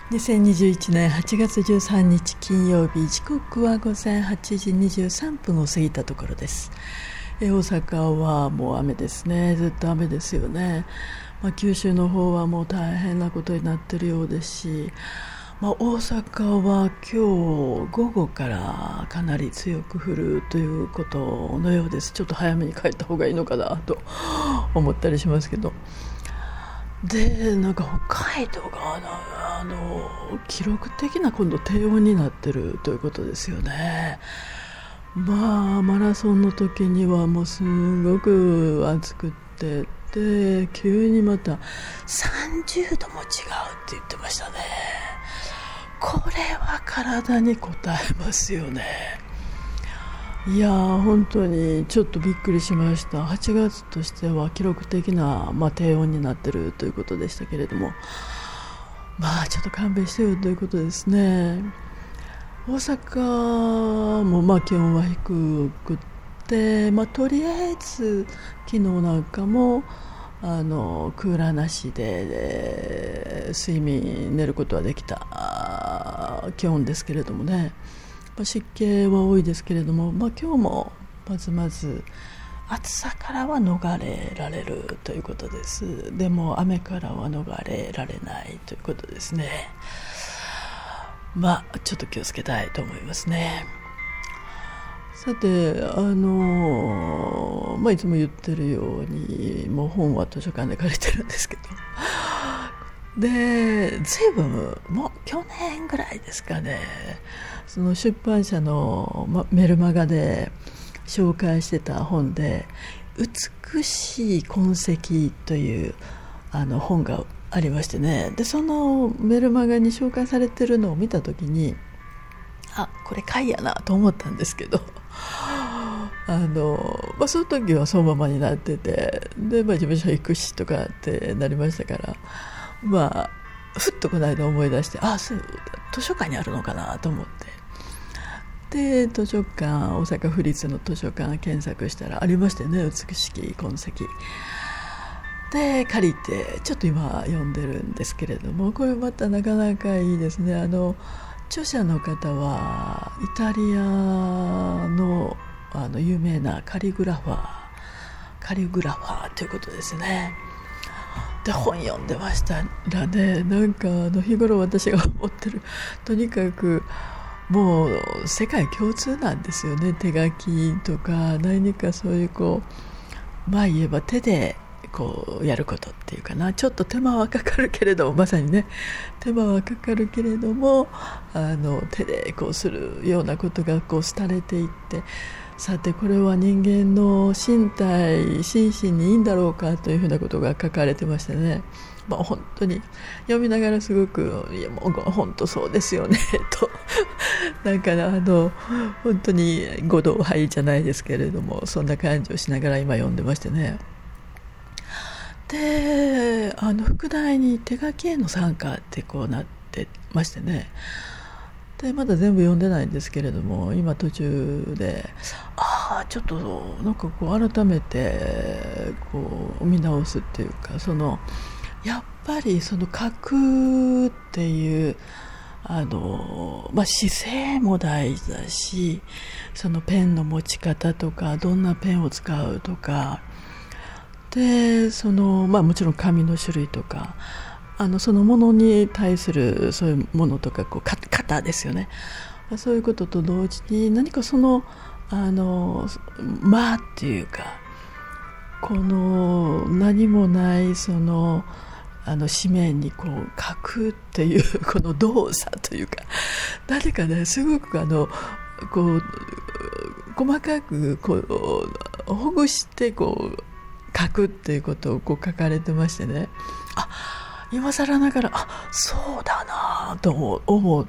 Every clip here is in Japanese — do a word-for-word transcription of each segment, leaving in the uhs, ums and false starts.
にせんにじゅういちねんはちがつじゅうさんにち金曜日、時刻は午前はちじにじゅうさんぷんを過ぎたところです。え大阪はもう雨ですね。ずっと雨ですよね。まあ、九州の方はもう大変なことになっているようですし、まあ、大阪は今日午後からかなり強く降るということのようです。ちょっと早めに帰った方がいいのかなと思ったりしますけど、でなんか北海道があの記録的な今度低温になってるということですよね。まあマラソンの時にはもうすごく暑くってで急にまたさんじゅうども違うって言ってましたね。これは体に応えますよね。いやー本当にちょっとびっくりしました。はちがつとしては記録的な、まあ、低温になっているということでしたけれども、まあちょっと勘弁してよということですね。大阪もまあ気温は低くて、まあ、とりあえず昨日なんかもあのクーラーなしで睡眠寝ることはできた気温ですけれどもね。湿気は多いですけれども、まあ、今日もまずまず暑さからは逃れられるということです。でも雨からは逃れられないということですね。まあちょっと気をつけたいと思いますね。さてあの、まあ、いつも言ってるようにもう本は図書館で借りてるんですけど、で随分もう去年ぐらいですかね、その出版社の、ま、メルマガで紹介してた本で美しい痕跡というあの本がありましてね。でそのメルマガに紹介されてるのを見た時に、あこれ買いやなと思ったんですけどあの、まあ、その時はそのままになってて、で、まあ、事務所行くしとかってなりましたから、まあふっとこの間思い出して、あそう図書館にあるのかなと思って、で図書館大阪府立の図書館検索したらありましてね、美しき痕跡で借りてちょっと今読んでるんですけれども、これまたなかなかいいですね。あの著者の方はイタリア の, あの有名なカリグラファーカリグラファーということですね。で本読んでましたらね、なんかあの日頃私が思ってる、とにかくもう世界共通なんですよね。手書きとか何かそういうこう、まあ言えば手でこうやることっていうかな、ちょっと手間はかかるけれども、まさにね手間はかかるけれどもあの手でこうするようなことがこう廃れていって、さてこれは人間の身体心身にいいんだろうかというふうなことが書かれてましてね、まあ、本当に読みながらすごく、いやもう本当そうですよねとなんかあの本当に五道杯じゃないですけれども、そんな感じをしながら今読んでましてね。であの副題に手書きへの参加ってこうなってましてね、でまだ全部読んでないんですけれども、今途中でああちょっとなんかこう改めてこう見直すっていうか、そのやっぱりその書くっていうあの、まあ、姿勢も大事だし、そのペンの持ち方とかどんなペンを使うとかで、その、まあ、もちろん紙の種類とかあのそのものに対するそういうものとかこう型ですよね。そういうことと同時に何かそのあの間っていうか、この何もないそのあの紙面にこう書くっていうこの動作というか、誰かねすごくあのこう細かくこうほぐしてこう書くっていうことをこう書かれてましてね、あ今更ながらあそうだなと思って、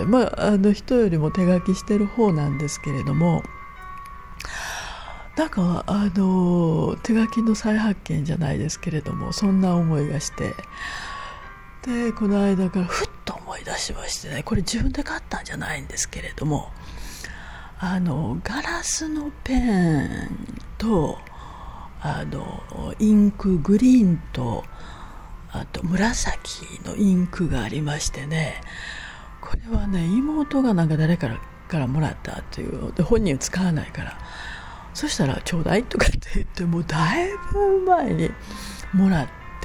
まあ、あの人よりも手書きしてる方なんですけれども、なんかあの手書きの再発見じゃないですけれども、そんな思いがして、でこの間からふっと思い出しましてね、これ自分で買ったんじゃないんですけれども、あのガラスのペンとあのインクグリーンとあと紫のインクがありましてね、これはね妹がなんか誰からからもらったという、で本人は使わないから、そしたらちょうだいとかって言って、もうだいぶ前にもらって、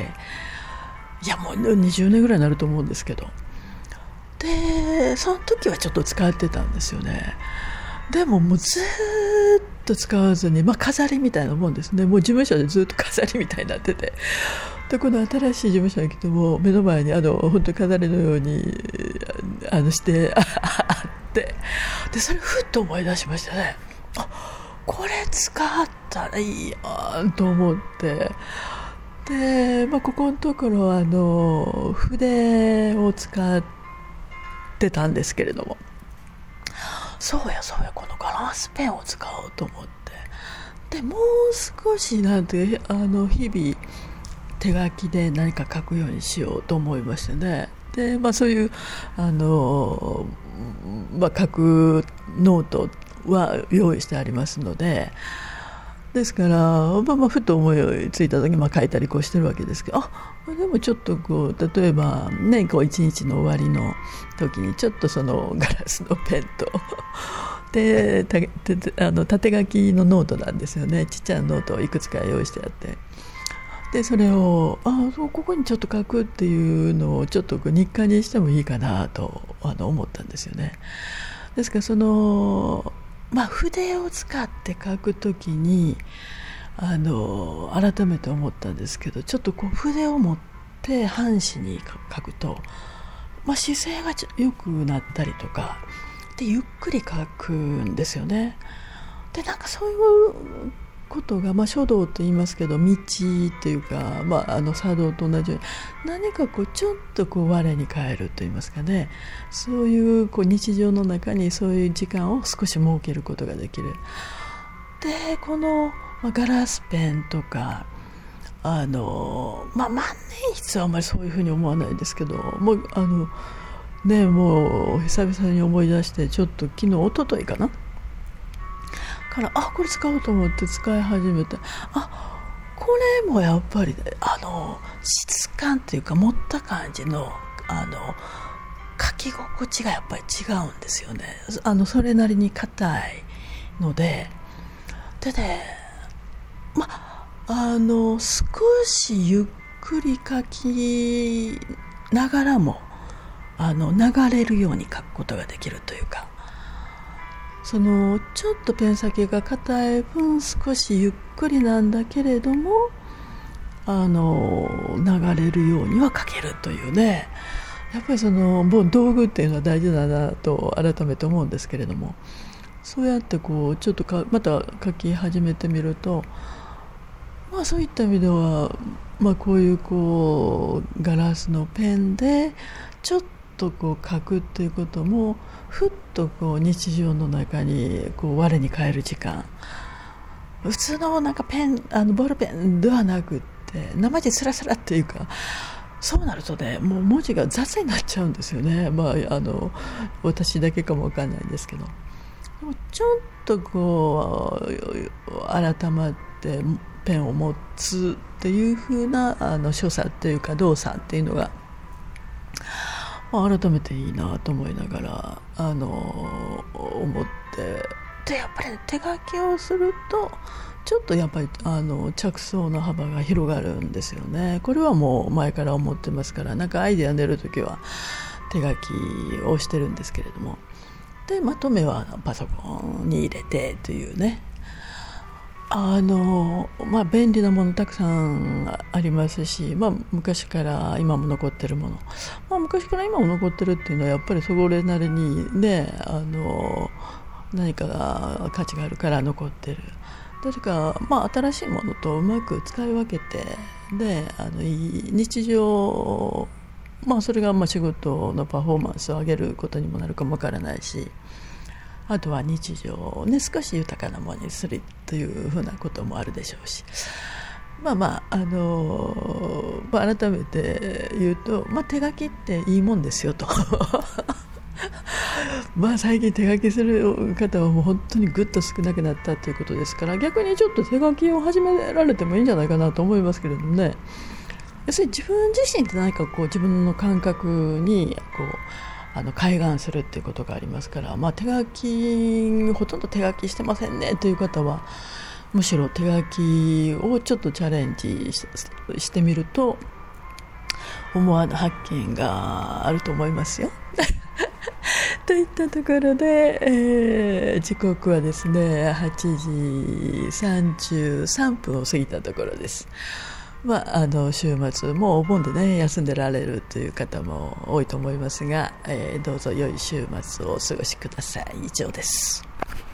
いやもうにじゅうねんぐらいになると思うんですけど、でその時はちょっと使ってたんですよね。でももうずっと使わずに、まあ、飾りみたいなもんですね。もう事務所でずっと飾りみたいになってて、でこの新しい事務所に来ても目の前にあの本当に飾りのようにあのしてあってで、それふっと思い出しましたね。あ、これ使ったらいいやんと思って、で、まあ、ここのところあの筆を使ってたんですけれども、そうやそうやこのガラスペンを使おうと思って、でもう少しなんてあの日々手書きで何か書くようにしようと思いましてね。で、まあ、そういうあの、まあ、書くノートは用意してありますので、ですから、まあ、まあふと思いついた時にまあ書いたりこうしてるわけですけど、あでもちょっとこう例えばね、こう一日の終わりの時にちょっとそのガラスのペンとでたてあの縦書きのノートなんですよね。ちっちゃなノートをいくつか用意してあって、でそれをあそうここにちょっと書くっていうのをちょっと日課にしてもいいかなとあの思ったんですよね。ですからそのまあ、筆を使って書くときにあの改めて思ったんですけど、ちょっとこう筆を持って半紙に書くと、まあ、姿勢が良くなったりとかでゆっくり書くんですよね。でなんかそういうことが、まあ、書道と言いますけど道というか、まあ、あの茶道と同じように何かこうちょっとこう我に返ると言いますかね、そういう、こう日常の中にそういう時間を少し設けることができる。でこの、まあ、ガラスペンとかあの、まあ、万年筆はあんまりそういうふうに思わないんですけど、もうあのねもう久々に思い出して、ちょっと昨日一昨日かなからあこれ使おうと思って使い始めて、あこれもやっぱり、ね、あの質感っていうか持った感じのあの書き心地がやっぱり違うんですよね。あのそれなりに硬いので、でねまあの少しゆっくり書きながらもあの流れるように書くことができるというか、そのちょっとペン先が硬い分少しゆっくりなんだけれどもあの流れるようには書けるというね、やっぱりそのもう道具っていうのは大事だなと改めて思うんですけれども、そうやってこうちょっとかまた書き始めてみると、まあ、そういった意味では、まあ、こういうこうガラスのペンでちょっとこう書くっていうこともふっとこう日常の中にこう我に返る時間、普通のなんかペンあのボールペンではなくって生地スラスラっていうか、そうなるとねもう文字が雑になっちゃうんですよね。まああの私だけかもわかんないんですけど、でもちょっとこう改まってペンを持つっていう風なあの所作っていうか動作っていうのが、まあ、改めていいなと思いながらあの思って、でやっぱり、ね、手書きをするとちょっとやっぱりあの着想の幅が広がるんですよね。これはもう前から思ってますから、なんかアイデア出るときは手書きをしてるんですけれども、でまとめはパソコンに入れてというね、あのまあ、便利なものたくさんありますし、まあ、昔から今も残ってるもの、まあ、昔から今も残ってるっていうのはやっぱりそれなりにねあの何かが価値があるから残ってる。誰か、まあ、新しいものとうまく使い分けてであのいい日常、まあ、それがまあ仕事のパフォーマンスを上げることにもなるかもわからないし、あとは日常を、ね、少し豊かなものにするというふうなこともあるでしょうし、まあまあ、あのまあ、改めて言うと、まあ、手書きっていいもんですよとまあ最近手書きする方はもう本当にぐっと少なくなったということですから、逆にちょっと手書きを始められてもいいんじゃないかなと思いますけれどもね。 要するに自分自身って何かこう自分の感覚にこうあの開眼するっていうことがありますから、まあ、手書きほとんど手書きしてませんねという方はむしろ手書きをちょっとチャレンジ し, してみると思わぬ発見があると思いますよといったところで、えー、時刻はですねはちじさんじゅうさんぷんを過ぎたところです。まあ、あの週末もうお盆でね休んでられるという方も多いと思いますが、えー、どうぞ良い週末をお過ごしください。以上です。